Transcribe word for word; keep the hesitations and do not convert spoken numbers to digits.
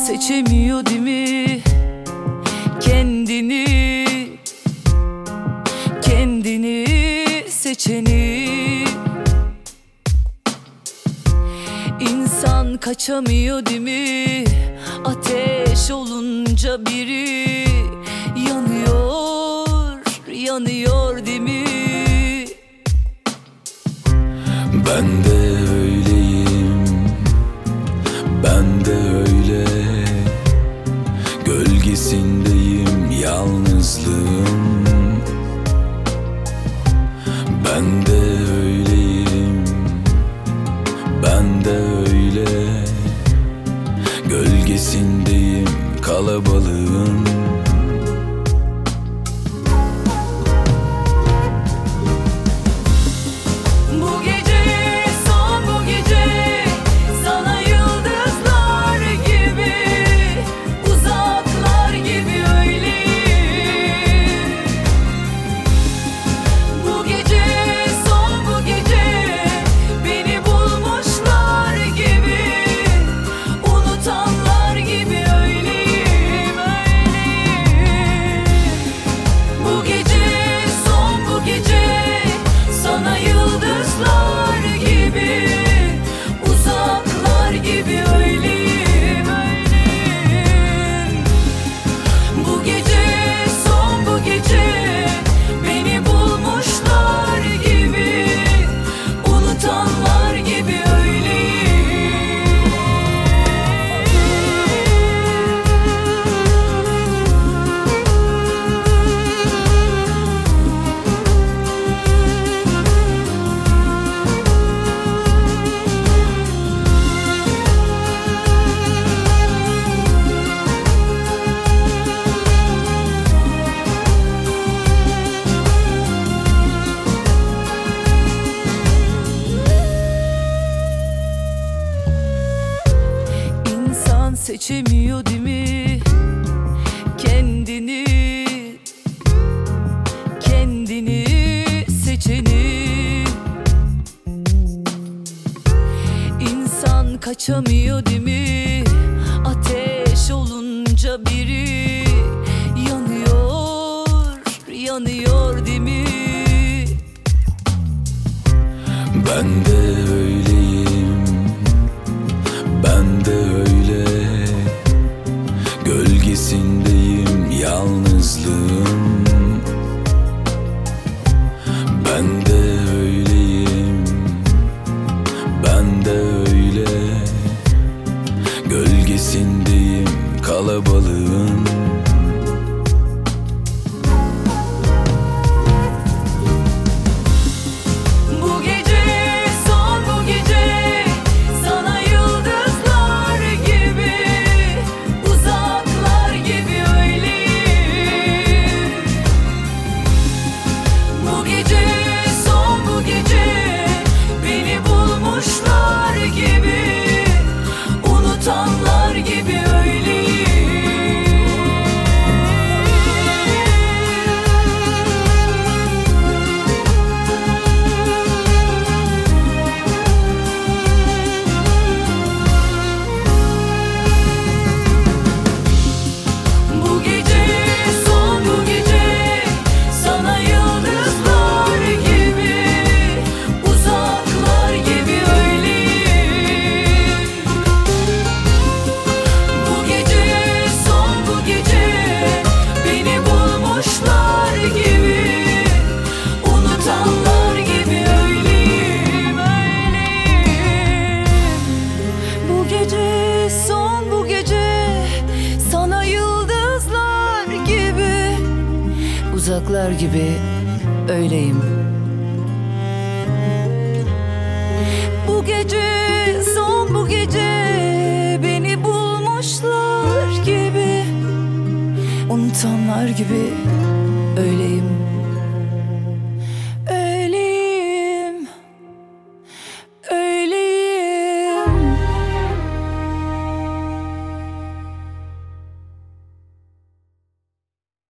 seçemiyor değil mi? Kendini, kendini seçeni. İnsan kaçamıyor değil mi? Ateş olunca biri yanıyor, yanıyor değil mi? Ben de öyleyim, ben de öyle. Gölgesindeyim yalnızlığın. Ben de öyleyim, ben de öyle. Gölgesindeyim kalabalığın. Seçemiyor değil mi? Kendini, kendini seçeni. İnsan kaçamıyor değil mi? Ateş olunca biri yanıyor, yanıyor değil mi? Ben de öyleyim, ben de öyle. Gölgesindeyim yalnızlığın. Ben de öyleyim, ben de öyle. Gölgesindeyim kalabalığın. Uzaklar gibi öyleyim. Bu gece, son bu gece beni bulmuşlar gibi, unutanlar gibi öyleyim.